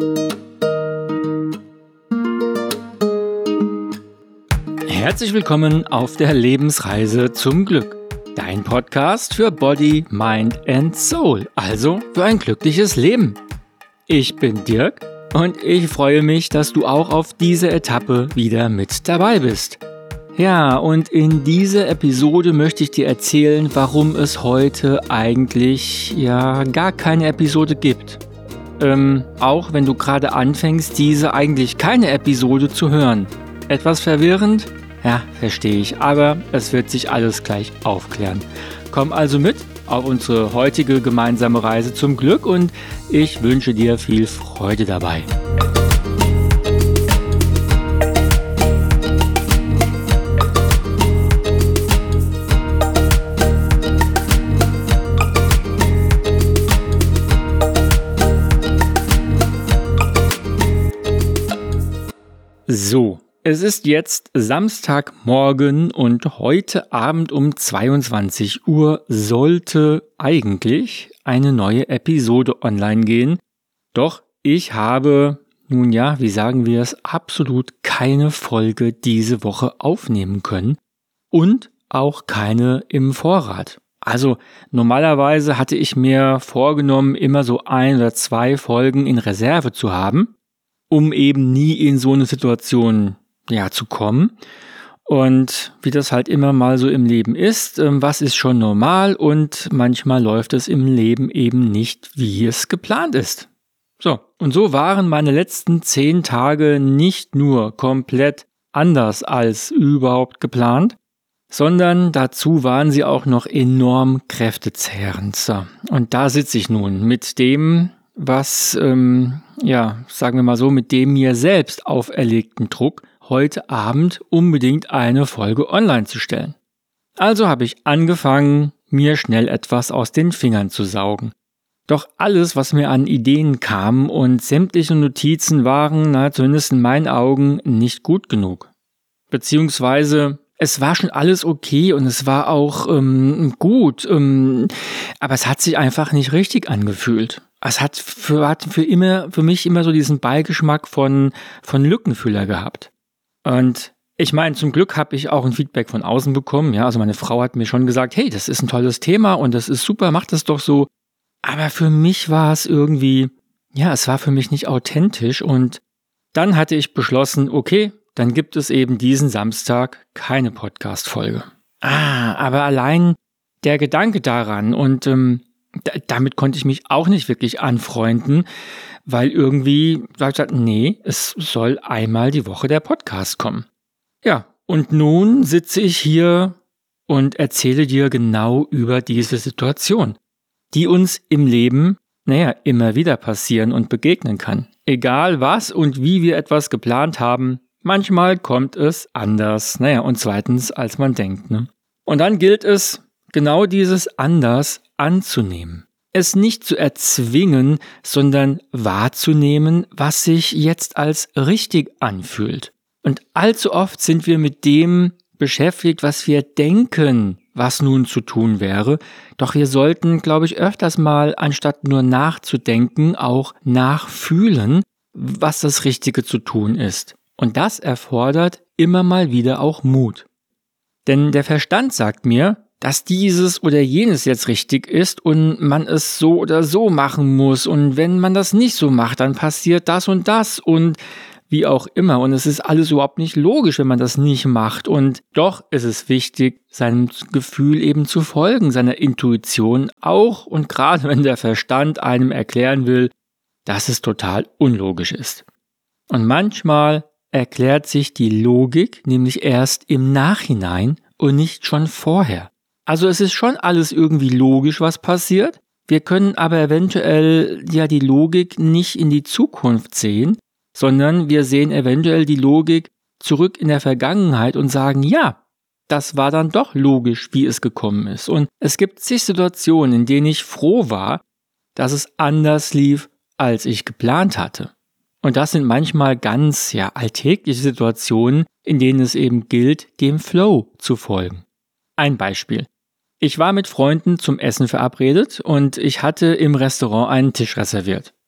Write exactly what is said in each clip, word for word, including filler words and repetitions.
Herzlich willkommen auf der Lebensreise zum Glück. Dein Podcast für Body, Mind and Soul, also für ein glückliches Leben. Ich bin Dirk und ich freue mich, dass du auch auf dieser Etappe wieder mit dabei bist. Ja, und in dieser Episode möchte ich dir erzählen, warum es heute eigentlich ja gar keine Episode gibt. Ähm, auch wenn du gerade anfängst, diese eigentlich keine Episode zu hören. Etwas verwirrend? Ja, verstehe ich, aber es wird sich alles gleich aufklären. Komm also mit auf unsere heutige gemeinsame Reise zum Glück und ich wünsche dir viel Freude dabei. So. Es ist jetzt Samstagmorgen und heute Abend um zweiundzwanzig Uhr sollte eigentlich eine neue Episode online gehen. Doch ich habe, nun ja, wie sagen wir es, absolut keine Folge diese Woche aufnehmen können und auch keine im Vorrat. Also normalerweise hatte ich mir vorgenommen, immer so ein oder zwei Folgen in Reserve zu haben, um eben nie in so eine Situation ja, zu kommen. Und wie das halt immer mal so im Leben ist, was ist schon normal und manchmal läuft es im Leben eben nicht, wie es geplant ist. So, und so waren meine letzten zehn Tage nicht nur komplett anders als überhaupt geplant, sondern dazu waren sie auch noch enorm kräftezehrend. So, und da sitze ich nun mit dem, was, ähm, ja, sagen wir mal so, mit dem mir selbst auferlegten Druck, heute Abend unbedingt eine Folge online zu stellen. Also habe ich angefangen, mir schnell etwas aus den Fingern zu saugen. Doch alles, was mir an Ideen kam und sämtliche Notizen waren, na, zumindest in meinen Augen, nicht gut genug. Beziehungsweise, es war schon alles okay und es war auch ähm, gut, ähm, aber es hat sich einfach nicht richtig angefühlt. Es hat für, hat für, immer, für mich immer so diesen Beigeschmack von, von Lückenfüller gehabt. Und ich meine, zum Glück habe ich auch ein Feedback von außen bekommen. Ja, also meine Frau hat mir schon gesagt, hey, das ist ein tolles Thema und das ist super, mach das doch so. Aber für mich war es irgendwie, ja, es war für mich nicht authentisch. Und dann hatte ich beschlossen, okay, dann gibt es eben diesen Samstag keine Podcast-Folge. Ah, aber allein der Gedanke daran und ähm, d- damit konnte ich mich auch nicht wirklich anfreunden, weil irgendwie sagt er, nee, es soll einmal die Woche der Podcast kommen. Ja, und nun sitze ich hier und erzähle dir genau über diese Situation, die uns im Leben, naja, immer wieder passieren und begegnen kann. Egal was und wie wir etwas geplant haben, manchmal kommt es anders, naja, und zweitens, als man denkt, ne? Und dann gilt es, genau dieses anders anzunehmen. Es nicht zu erzwingen, sondern wahrzunehmen, was sich jetzt als richtig anfühlt. Und allzu oft sind wir mit dem beschäftigt, was wir denken, was nun zu tun wäre. Doch wir sollten, glaube ich, öfters mal, anstatt nur nachzudenken, auch nachfühlen, was das Richtige zu tun ist. Und das erfordert immer mal wieder auch Mut. Denn der Verstand sagt mir, dass dieses oder jenes jetzt richtig ist und man es so oder so machen muss. Und wenn man das nicht so macht, dann passiert das und das und wie auch immer. Und es ist alles überhaupt nicht logisch, wenn man das nicht macht. Und doch ist es wichtig, seinem Gefühl eben zu folgen, seiner Intuition auch. Und gerade wenn der Verstand einem erklären will, dass es total unlogisch ist. Und manchmal erklärt sich die Logik nämlich erst im Nachhinein und nicht schon vorher. Also es ist schon alles irgendwie logisch, was passiert. Wir können aber eventuell ja die Logik nicht in die Zukunft sehen, sondern wir sehen eventuell die Logik zurück in der Vergangenheit und sagen, ja, das war dann doch logisch, wie es gekommen ist. Und es gibt zig Situationen, in denen ich froh war, dass es anders lief, als ich geplant hatte. Und das sind manchmal ganz ja alltägliche Situationen, in denen es eben gilt, dem Flow zu folgen. Ein Beispiel. Ich war mit Freunden zum Essen verabredet und ich hatte im Restaurant einen Tisch reserviert.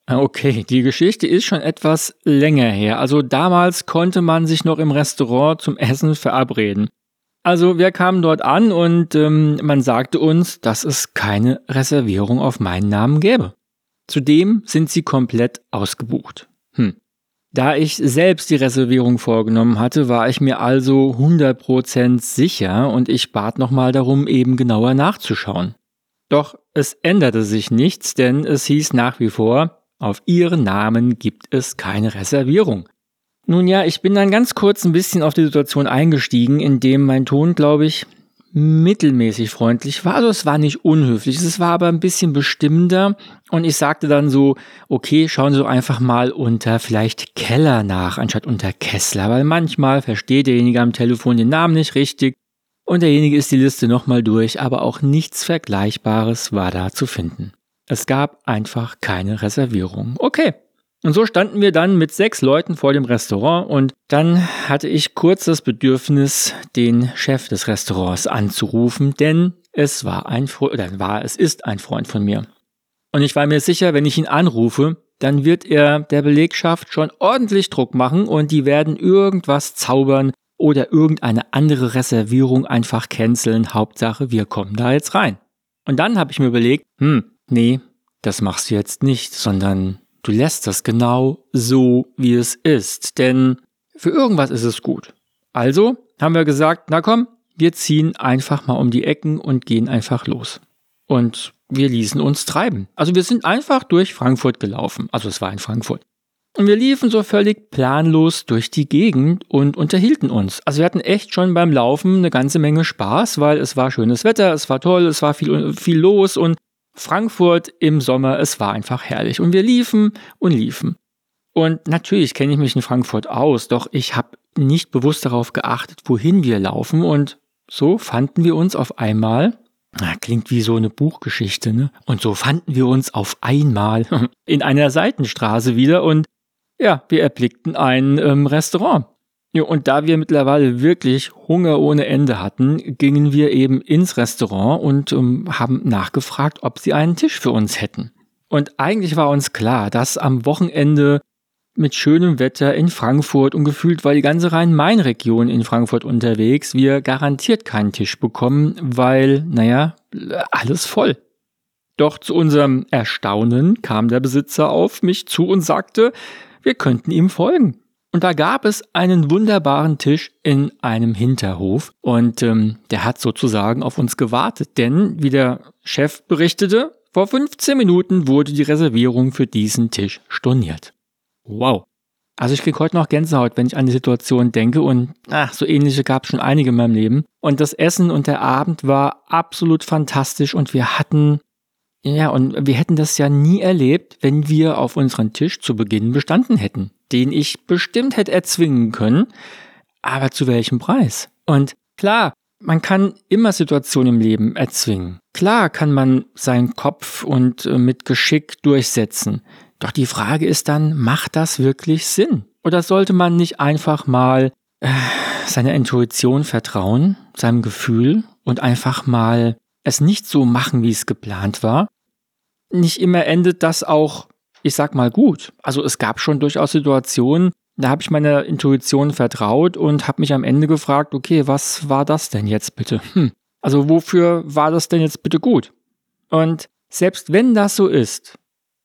Okay, die Geschichte ist schon etwas länger her. Also damals konnte man sich noch im Restaurant zum Essen verabreden. Also wir kamen dort an und ähm, man sagte uns, dass es keine Reservierung auf meinen Namen gäbe. Zudem sind sie komplett ausgebucht. Hm. Da ich selbst die Reservierung vorgenommen hatte, war ich mir also hundert Prozent sicher und ich bat nochmal darum, eben genauer nachzuschauen. Doch es änderte sich nichts, denn es hieß nach wie vor, auf Ihren Namen gibt es keine Reservierung. Nun ja, ich bin dann ganz kurz ein bisschen auf die Situation eingestiegen, indem mein Ton, glaube ich, mittelmäßig freundlich war. Also es war nicht unhöflich, es war aber ein bisschen bestimmender und ich sagte dann so, okay, schauen Sie doch einfach mal unter vielleicht Keller nach, anstatt unter Kessler, weil manchmal versteht derjenige am Telefon den Namen nicht richtig und derjenige ist die Liste nochmal durch, aber auch nichts Vergleichbares war da zu finden. Es gab einfach keine Reservierung. Okay. Und so standen wir dann mit sechs Leuten vor dem Restaurant und dann hatte ich kurz das Bedürfnis, den Chef des Restaurants anzurufen, denn es war ein Freund, oder war, es ist ein Freund von mir. Und ich war mir sicher, wenn ich ihn anrufe, dann wird er der Belegschaft schon ordentlich Druck machen und die werden irgendwas zaubern oder irgendeine andere Reservierung einfach canceln. Hauptsache, wir kommen da jetzt rein. Und dann habe ich mir überlegt, hm, nee, das machst du jetzt nicht, sondern du lässt das genau so, wie es ist, denn für irgendwas ist es gut. Also haben wir gesagt, na komm, wir ziehen einfach mal um die Ecken und gehen einfach los. Und wir ließen uns treiben. Also wir sind einfach durch Frankfurt gelaufen, also es war in Frankfurt. Und wir liefen so völlig planlos durch die Gegend und unterhielten uns. Also wir hatten echt schon beim Laufen eine ganze Menge Spaß, weil es war schönes Wetter, es war toll, es war viel, viel los und Frankfurt im Sommer, es war einfach herrlich. Und wir liefen und liefen. Und natürlich kenne ich mich in Frankfurt aus, doch ich habe nicht bewusst darauf geachtet, wohin wir laufen. Und so fanden wir uns auf einmal, na, klingt wie so eine Buchgeschichte, ne? Und so fanden wir uns auf einmal in einer Seitenstraße wieder und ja, wir erblickten ein ähm, Restaurant. Ja, und da wir mittlerweile wirklich Hunger ohne Ende hatten, gingen wir eben ins Restaurant und ähm, haben nachgefragt, ob sie einen Tisch für uns hätten. Und eigentlich war uns klar, dass am Wochenende mit schönem Wetter in Frankfurt und gefühlt war die ganze Rhein-Main-Region in Frankfurt unterwegs, wir garantiert keinen Tisch bekommen, weil, naja, alles voll. Doch zu unserem Erstaunen kam der Besitzer auf mich zu und sagte, wir könnten ihm folgen. Und da gab es einen wunderbaren Tisch in einem Hinterhof und ähm, der hat sozusagen auf uns gewartet, denn wie der Chef berichtete, vor fünfzehn Minuten wurde die Reservierung für diesen Tisch storniert. Wow. Also ich kriege heute noch Gänsehaut, wenn ich an die Situation denke und ach, so ähnliche gab es schon einige in meinem Leben. Und das Essen und der Abend war absolut fantastisch und wir hatten, ja, und wir hätten das ja nie erlebt, wenn wir auf unseren Tisch zu Beginn bestanden hätten, den ich bestimmt hätte erzwingen können, aber zu welchem Preis? Und klar, man kann immer Situationen im Leben erzwingen. Klar kann man seinen Kopf und äh, mit Geschick durchsetzen. Doch die Frage ist dann, macht das wirklich Sinn? Oder sollte man nicht einfach mal äh, seiner Intuition vertrauen, seinem Gefühl und einfach mal es nicht so machen, wie es geplant war? Nicht immer endet das auch, ich sag mal, gut. Also es gab schon durchaus Situationen, da habe ich meiner Intuition vertraut und habe mich am Ende gefragt, okay, was war das denn jetzt bitte? Hm. Also wofür war das denn jetzt bitte gut? Und selbst wenn das so ist,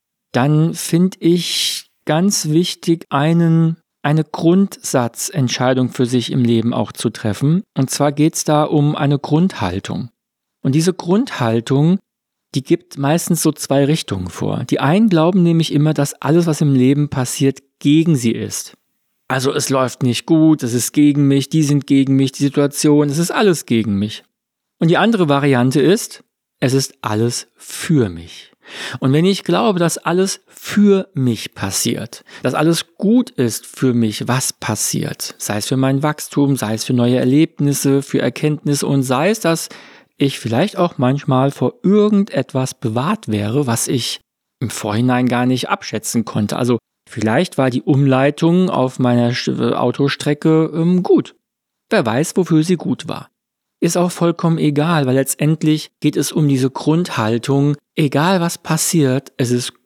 dann finde ich ganz wichtig, einen, eine Grundsatzentscheidung für sich im Leben auch zu treffen. Und zwar geht es da um eine Grundhaltung. Und diese Grundhaltung, die gibt meistens so zwei Richtungen vor. Die einen glauben nämlich immer, dass alles, was im Leben passiert, gegen sie ist. Also es läuft nicht gut, es ist gegen mich, die sind gegen mich, die Situation, es ist alles gegen mich. Und die andere Variante ist, es ist alles für mich. Und wenn ich glaube, dass alles für mich passiert, dass alles gut ist für mich, was passiert, sei es für mein Wachstum, sei es für neue Erlebnisse, für Erkenntnisse und sei es, dass ich vielleicht auch manchmal vor irgendetwas bewahrt wäre, was ich im Vorhinein gar nicht abschätzen konnte. Also vielleicht war die Umleitung auf meiner Autostrecke ähm, gut. Wer weiß, wofür sie gut war. Ist auch vollkommen egal, weil letztendlich geht es um diese Grundhaltung, egal was passiert, es ist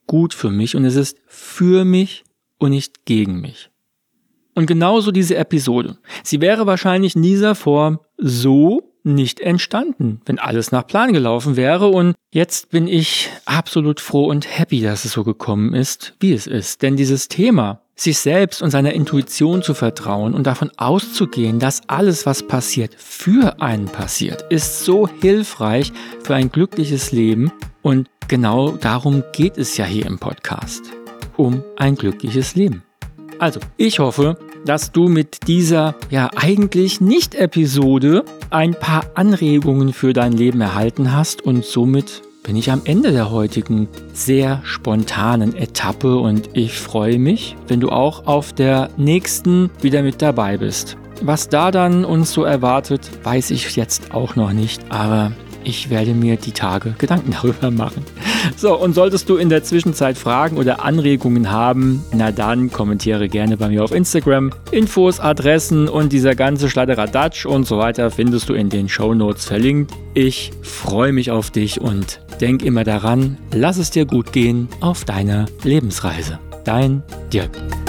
gut für mich und es ist für mich und nicht gegen mich. Und genauso diese Episode. Sie wäre wahrscheinlich in dieser Form so nicht entstanden, wenn alles nach Plan gelaufen wäre. Und jetzt bin ich absolut froh und happy, dass es so gekommen ist, wie es ist. Denn dieses Thema, sich selbst und seiner Intuition zu vertrauen und davon auszugehen, dass alles, was passiert, für einen passiert, ist so hilfreich für ein glückliches Leben. Und genau darum geht es ja hier im Podcast. Um ein glückliches Leben. Also, ich hoffe, dass du mit dieser, ja eigentlich Nicht-Episode ein paar Anregungen für dein Leben erhalten hast und somit bin ich am Ende der heutigen sehr spontanen Etappe und ich freue mich, wenn du auch auf der nächsten wieder mit dabei bist. Was da dann uns so erwartet, weiß ich jetzt auch noch nicht, aber ich werde mir die Tage Gedanken darüber machen. So, und solltest du in der Zwischenzeit Fragen oder Anregungen haben, na dann kommentiere gerne bei mir auf Instagram. Infos, Adressen und dieser ganze Schladderadatsch und so weiter findest du in den Shownotes verlinkt. Ich freue mich auf dich und denk immer daran, lass es dir gut gehen auf deiner Lebensreise. Dein Dirk.